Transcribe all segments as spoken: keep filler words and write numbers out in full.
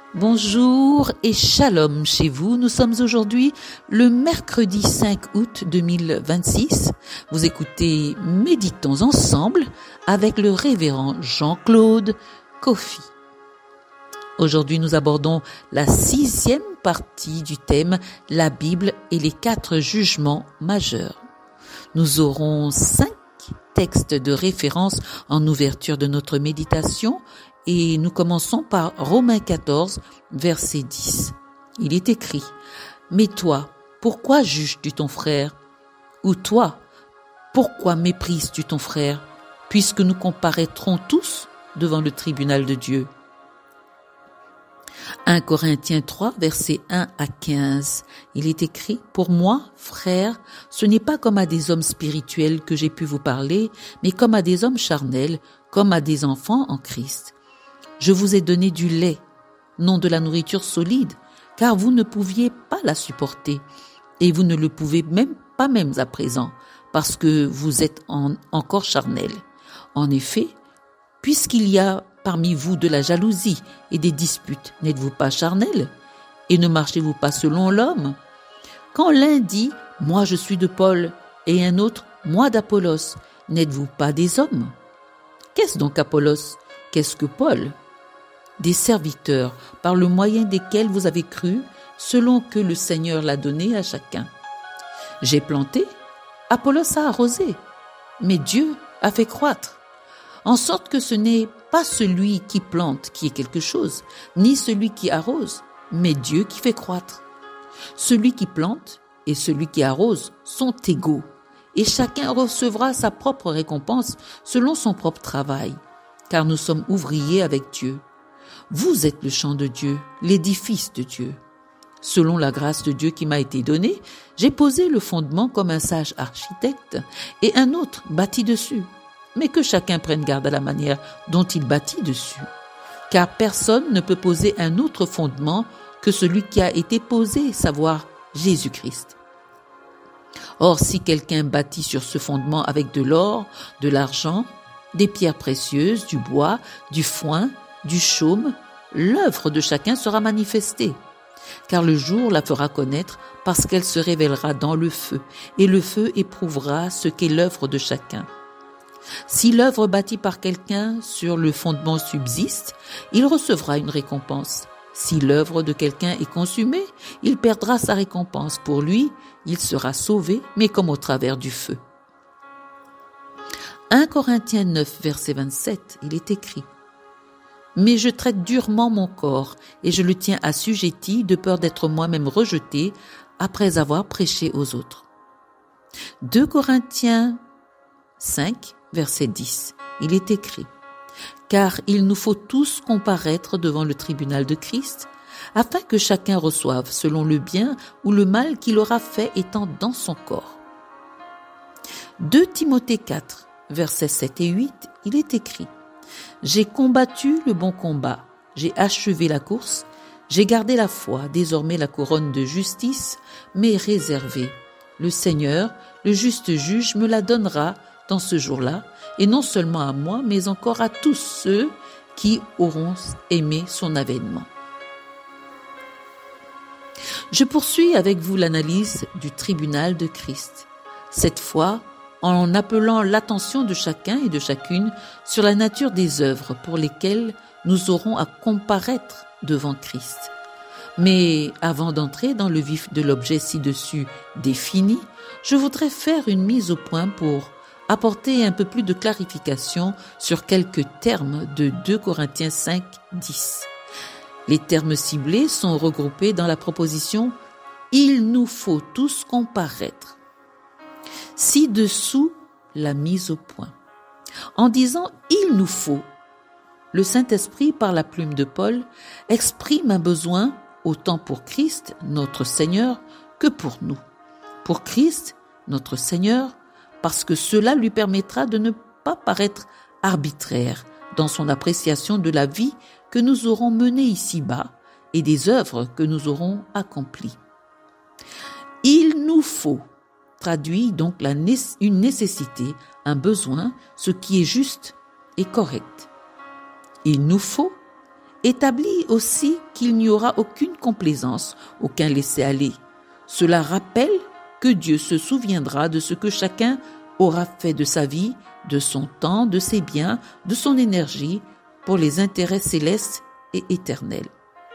Bonjour et shalom chez vous. Nous sommes aujourd'hui le mercredi cinq août deux mille vingt-six. Vous écoutez Méditons ensemble avec le révérend Jean-Claude Koffi. Aujourd'hui, nous abordons la sixième partie du thème « La Bible et les quatre jugements majeurs ». Nous aurons cinq textes de référence en ouverture de notre méditation et nous commençons par Romains quatorze, verset dix. Il est écrit « Mais toi, pourquoi juges-tu ton frère ? Ou toi, pourquoi méprises-tu ton frère, puisque nous comparaîtrons tous devant le tribunal de Dieu ?» un Corinthiens trois, versets un à quinze. Il est écrit « Pour moi, frères, ce n'est pas comme à des hommes spirituels que j'ai pu vous parler, mais comme à des hommes charnels, comme à des enfants en Christ. Je vous ai donné du lait, non de la nourriture solide, car vous ne pouviez pas la supporter, et vous ne le pouvez même pas même à présent, parce que vous êtes en, encore charnels. En effet, puisqu'il y a parmi vous de la jalousie et des disputes, n'êtes-vous pas charnels? Et ne marchez-vous pas selon l'homme? Quand l'un dit « Moi je suis de Paul » et un autre « Moi d'Apollos », n'êtes-vous pas des hommes? Qu'est-ce donc Apollos? Qu'est-ce que Paul? Des serviteurs par le moyen desquels vous avez cru, selon que le Seigneur l'a donné à chacun. J'ai planté, Apollos a arrosé, mais Dieu a fait croître, en sorte que ce n'est pas celui qui plante qui est quelque chose, ni celui qui arrose, mais Dieu qui fait croître. Celui qui plante et celui qui arrose sont égaux, et chacun recevra sa propre récompense selon son propre travail, car nous sommes ouvriers avec Dieu. Vous êtes le champ de Dieu, l'édifice de Dieu. Selon la grâce de Dieu qui m'a été donnée, j'ai posé le fondement comme un sage architecte, et un autre bâtit dessus. Mais que chacun prenne garde à la manière dont il bâtit dessus. Car personne ne peut poser un autre fondement que celui qui a été posé, savoir Jésus-Christ. Or, si quelqu'un bâtit sur ce fondement avec de l'or, de l'argent, des pierres précieuses, du bois, du foin, du chaume, l'œuvre de chacun sera manifestée. Car le jour la fera connaître parce qu'elle se révélera dans le feu, et le feu éprouvera ce qu'est l'œuvre de chacun. Si l'œuvre bâtie par quelqu'un sur le fondement subsiste, il recevra une récompense. Si l'œuvre de quelqu'un est consumée, il perdra sa récompense. Pour lui, il sera sauvé, mais comme au travers du feu. un Corinthiens neuf, verset vingt-sept, il est écrit « Mais je traite durement mon corps, et je le tiens assujetti de peur d'être moi-même rejeté après avoir prêché aux autres. » deux Corinthiens cinq, verset dix, il est écrit « Car il nous faut tous comparaître devant le tribunal de Christ, afin que chacun reçoive selon le bien ou le mal qu'il aura fait étant dans son corps. » deux Timothée quatre, versets sept et huit, il est écrit « J'ai combattu le bon combat, j'ai achevé la course, j'ai gardé la foi, désormais la couronne de justice m'est réservée. Le Seigneur, le juste juge, me la donnera dans ce jour-là, et non seulement à moi, mais encore à tous ceux qui auront aimé son avènement. » Je poursuis avec vous l'analyse du tribunal de Christ. Cette fois, en appelant l'attention de chacun et de chacune sur la nature des œuvres pour lesquelles nous aurons à comparaître devant Christ. Mais avant d'entrer dans le vif de l'objet ci-dessus défini, je voudrais faire une mise au point pour apporter un peu plus de clarification sur quelques termes de deux Corinthiens cinq, dix. Les termes ciblés sont regroupés dans la proposition « Il nous faut tous comparaître ». Ci-dessous, la mise au point. En disant « il nous faut », le Saint-Esprit, par la plume de Paul, exprime un besoin autant pour Christ, notre Seigneur, que pour nous. Pour Christ, notre Seigneur, parce que cela lui permettra de ne pas paraître arbitraire dans son appréciation de la vie que nous aurons menée ici-bas et des œuvres que nous aurons accomplies. Il nous faut traduit donc la né- une nécessité, un besoin, ce qui est juste et correct. Il nous faut établit aussi qu'il n'y aura aucune complaisance, aucun laisser-aller. Cela rappelle que Dieu se souviendra de ce que chacun aura fait de sa vie, de son temps, de ses biens, de son énergie, pour les intérêts célestes et éternels.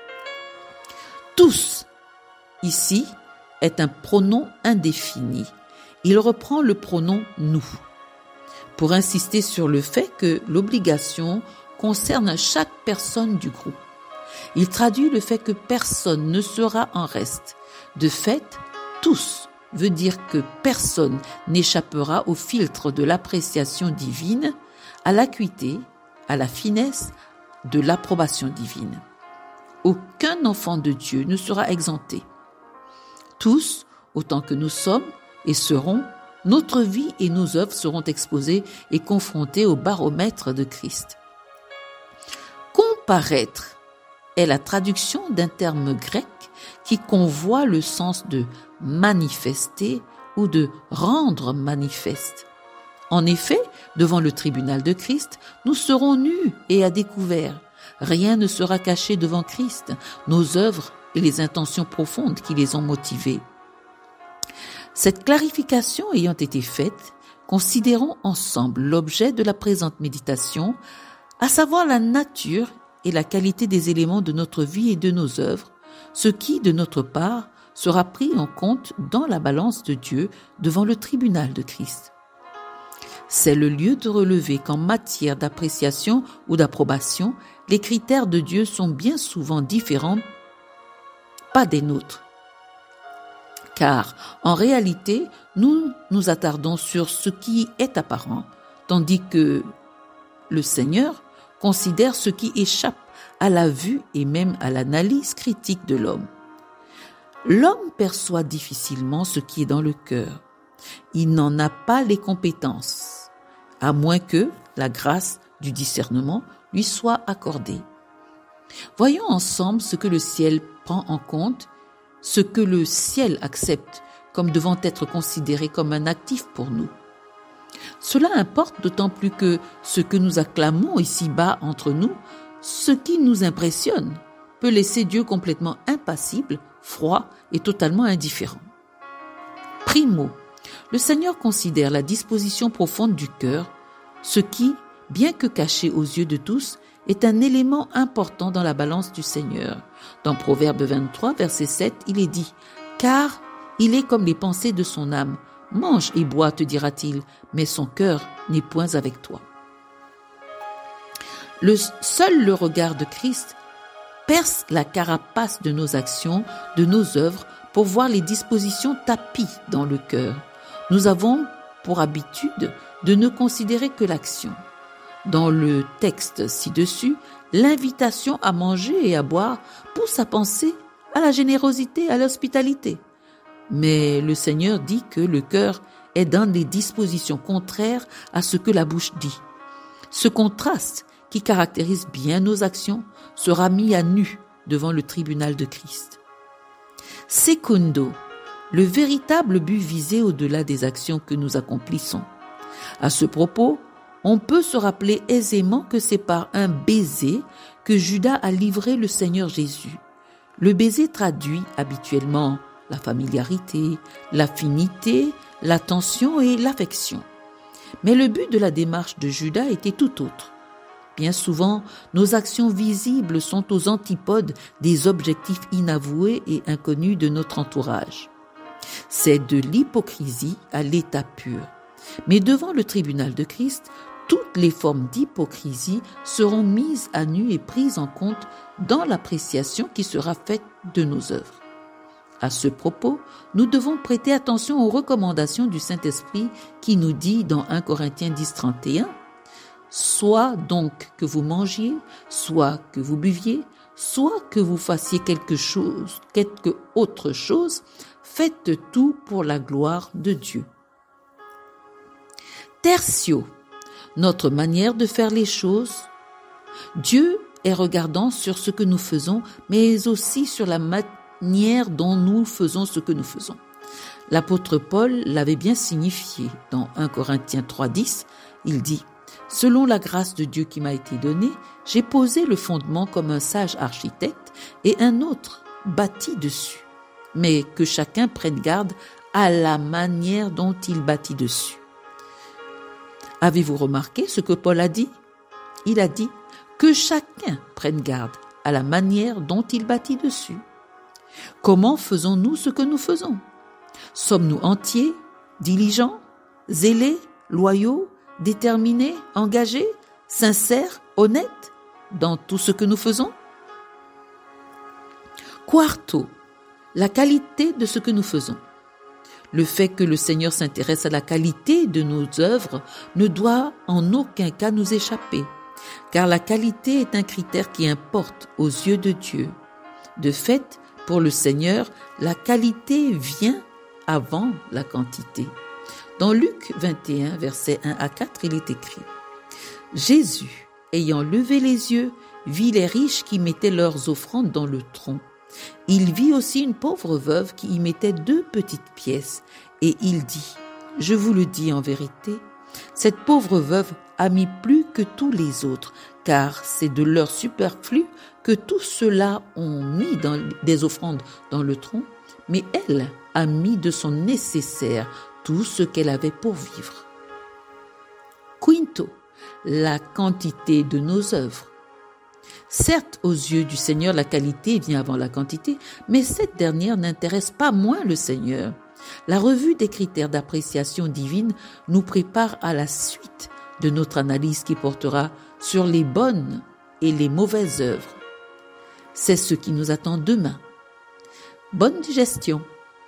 Tous, ici, est un pronom indéfini. Il reprend le pronom « nous » pour insister sur le fait que l'obligation concerne chaque personne du groupe. Il traduit le fait que personne ne sera en reste. De fait, tous veut dire que personne n'échappera au filtre de l'appréciation divine, à l'acuité, à la finesse de l'approbation divine. Aucun enfant de Dieu ne sera exempté. Tous, autant que nous sommes et serons, notre vie et nos œuvres seront exposées et confrontées au baromètre de Christ. Comparaître est la traduction d'un terme grec qui convoit le sens de manifester ou de rendre manifeste. En effet, devant le tribunal de Christ, nous serons nus et à découvert. Rien ne sera caché devant Christ, nos œuvres et les intentions profondes qui les ont motivées. Cette clarification ayant été faite, considérons ensemble l'objet de la présente méditation, à savoir la nature et la qualité des éléments de notre vie et de nos œuvres, ce qui, de notre part, sera pris en compte dans la balance de Dieu devant le tribunal de Christ. C'est le lieu de relever qu'en matière d'appréciation ou d'approbation, les critères de Dieu sont bien souvent différents, pas des nôtres. Car, en réalité, nous nous attardons sur ce qui est apparent, tandis que le Seigneur considère ce qui échappe à la vue et même à l'analyse critique de l'homme. L'homme perçoit difficilement ce qui est dans le cœur. Il n'en a pas les compétences, à moins que la grâce du discernement lui soit accordée. Voyons ensemble ce que le ciel prend en compte, ce que le ciel accepte comme devant être considéré comme un actif pour nous. Cela importe d'autant plus que ce que nous acclamons ici-bas entre nous, ce qui nous impressionne, peut laisser Dieu complètement impassible, froid et totalement indifférent. Primo, le Seigneur considère la disposition profonde du cœur, ce qui, bien que caché aux yeux de tous, est un élément important dans la balance du Seigneur. Dans Proverbe vingt-trois, verset sept, il est dit « Car il est comme les pensées de son âme. Mange et bois, te dira-t-il, mais son cœur n'est point avec toi. » Le seul le regard de Christ perce la carapace de nos actions, de nos œuvres, pour voir les dispositions tapies dans le cœur. Nous avons pour habitude de ne considérer que l'action. Dans le texte ci-dessus, l'invitation à manger et à boire pousse à penser à la générosité, à l'hospitalité. Mais le Seigneur dit que le cœur est dans des dispositions contraires à ce que la bouche dit. Ce contraste qui caractérise bien nos actions sera mis à nu devant le tribunal de Christ. Secundo, le véritable but visé au-delà des actions que nous accomplissons. À ce propos, on peut se rappeler aisément que c'est par un baiser que Judas a livré le Seigneur Jésus. Le baiser traduit habituellement la familiarité, l'affinité, l'attention et l'affection. Mais le but de la démarche de Judas était tout autre. Bien souvent, nos actions visibles sont aux antipodes des objectifs inavoués et inconnus de notre entourage. C'est de l'hypocrisie à l'état pur. Mais devant le tribunal de Christ, toutes les formes d'hypocrisie seront mises à nu et prises en compte dans l'appréciation qui sera faite de nos œuvres. À ce propos, nous devons prêter attention aux recommandations du Saint-Esprit qui nous dit dans un Corinthiens dix, trente et un, « Soit donc que vous mangiez, soit que vous buviez, soit que vous fassiez quelque chose, quelque autre chose, faites tout pour la gloire de Dieu. » Tertio, notre manière de faire les choses. Dieu est regardant sur ce que nous faisons, mais aussi sur la manière dont nous faisons ce que nous faisons. L'apôtre Paul l'avait bien signifié dans un Corinthiens trois, dix, il dit « Selon la grâce de Dieu qui m'a été donnée, j'ai posé le fondement comme un sage architecte et un autre bâtit dessus. Mais que chacun prenne garde à la manière dont il bâtit dessus. Avez-vous remarqué ce que Paul a dit? Il a dit que chacun prenne garde à la manière dont il bâtit dessus. Comment faisons-nous ce que nous faisons? Sommes-nous entiers, diligents, zélés, loyaux, déterminés, engagés, sincères, honnêtes dans tout ce que nous faisons? Quarto, la qualité de ce que nous faisons. Le fait que le Seigneur s'intéresse à la qualité de nos œuvres ne doit en aucun cas nous échapper, car la qualité est un critère qui importe aux yeux de Dieu. De fait, pour le Seigneur, la qualité vient avant la quantité. Dans Luc vingt et un, versets un à quatre, il est écrit « Jésus, ayant levé les yeux, vit les riches qui mettaient leurs offrandes dans le tronc. Il vit aussi une pauvre veuve qui y mettait deux petites pièces, et il dit, « Je vous le dis en vérité, cette pauvre veuve a mis plus que tous les autres, car c'est de leur superflu que tous ceux-là ont mis dans des offrandes dans le tronc, mais elle a mis de son nécessaire tout ce qu'elle avait pour vivre. » Quinto, la quantité de nos œuvres. Certes, aux yeux du Seigneur, la qualité vient avant la quantité, mais cette dernière n'intéresse pas moins le Seigneur. La revue des critères d'appréciation divine nous prépare à la suite de notre analyse qui portera sur les bonnes et les mauvaises œuvres. C'est ce qui nous attend demain. Bonne digestion.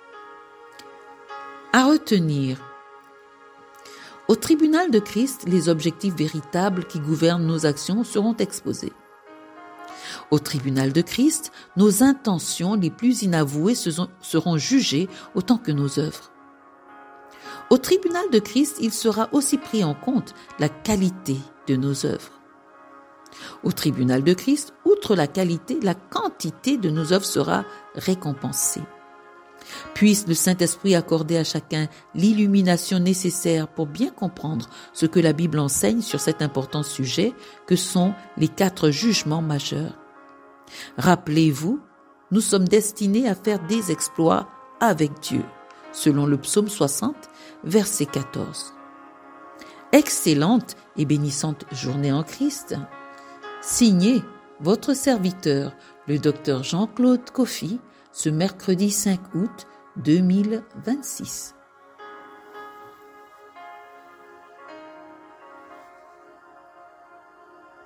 À retenir. Au tribunal de Christ, les objectifs véritables qui gouvernent nos actions seront exposés. Au tribunal de Christ, nos intentions les plus inavouées seront jugées autant que nos œuvres. Au tribunal de Christ, il sera aussi pris en compte la qualité de nos œuvres. Au tribunal de Christ, outre la qualité, la quantité de nos œuvres sera récompensée. Puisse le Saint-Esprit accorder à chacun l'illumination nécessaire pour bien comprendre ce que la Bible enseigne sur cet important sujet que sont les quatre jugements majeurs. Rappelez-vous, nous sommes destinés à faire des exploits avec Dieu, selon le psaume soixante, verset quatorze. Excellente et bénissante journée en Christ. Signé votre serviteur, le docteur Jean-Claude Coffy, ce mercredi cinq août deux mille vingt-six.